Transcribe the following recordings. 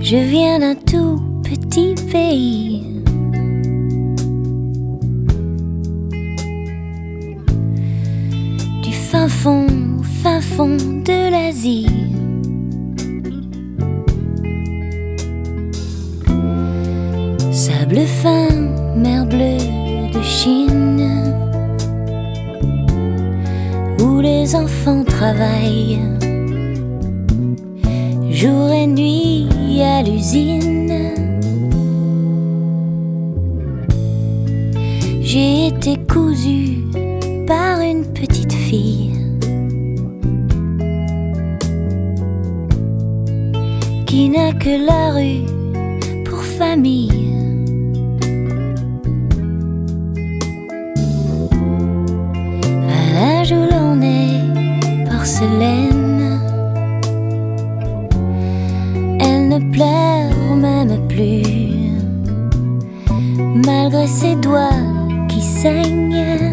Je viens d'un tout petit pays. Du fin fond de l'Asie. Sable fin, mer bleue de Chine, où les enfants travaillent jour et nuit à l'usine. J'ai été cousue par une petite fille qui n'a que la rue pour famille. À l'âge où l'on est porcelaine, elle ne pleure même plus, malgré ses doigts qui saignent.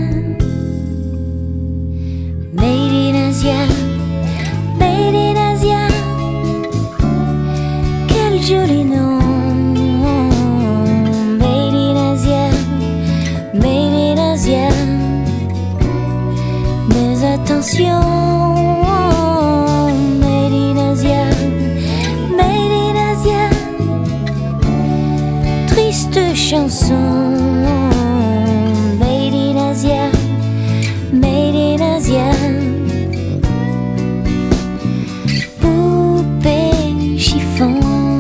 Made in Asia, made in Asia, quel joli nom. Made in Asia, made in Asia. Mais attention, made in Asia, made in Asia. Triste chanson. Made in Asia, made in Asia. Poupée chiffon.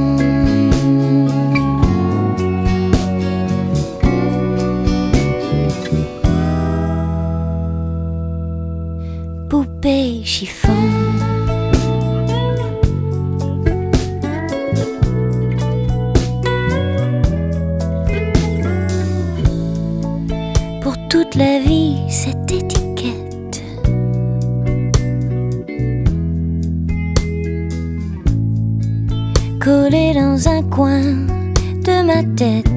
Poupée chiffon. Pour toute la vie, cette étiquette collée dans un coin de ma tête.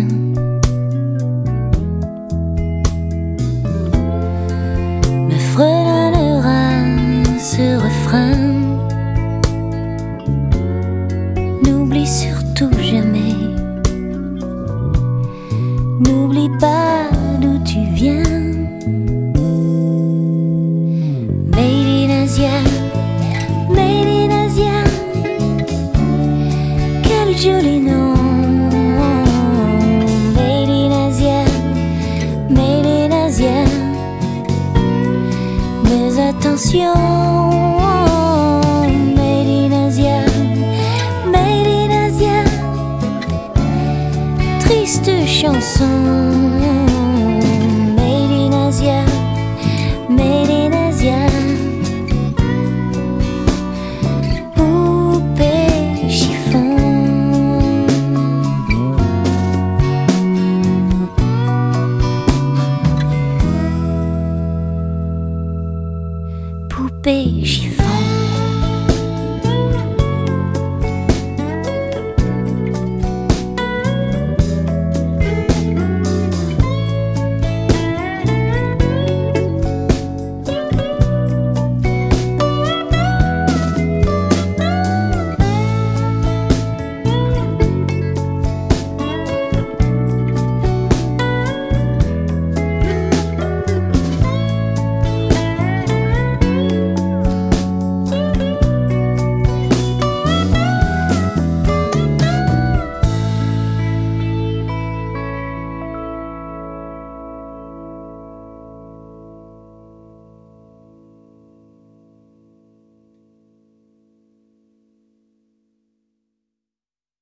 Me fredonnera ce refrain. N'oublie surtout jamais, n'oublie pas d'où tu viens. Made in Asia, made in Asia. Quel joli nom. Made in Asia, made in Asia. Mais attention, made in Asia, made in Asia. Triste chanson.